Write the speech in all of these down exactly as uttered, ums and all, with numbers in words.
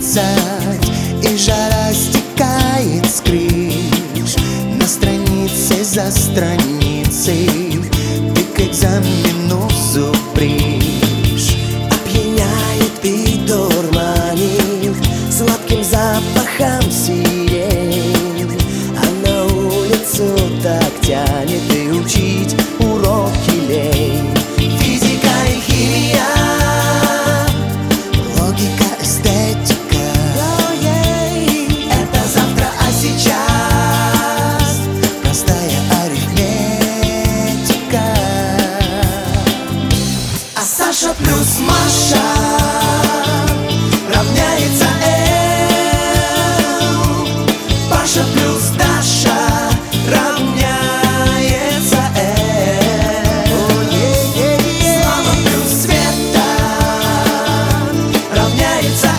тридцать, и жара стекает с крыш. На странице за страницей ты к экзамену зубришь. Опьяняет и дурманит сладким запахом сирень, а на улицу так тянет и учить уроки лень. Физика и химия, логика, эстетика, это завтра, а сейчас простая арифметика. А Саша плюс Маша равняется Л, Паша плюс Даша равняется Л, Слава плюс Света равняется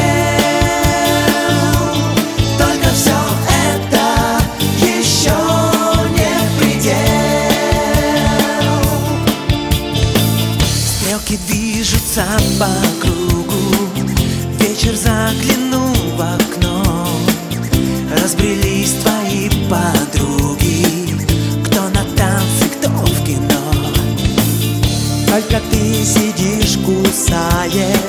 Л. Только все это еще не предел. Стрелки движутся по кругу, вечер заглянул в окно. Разбрелись твои подруги, кто на танцы, кто в кино. Только ты сидишь, кусаешь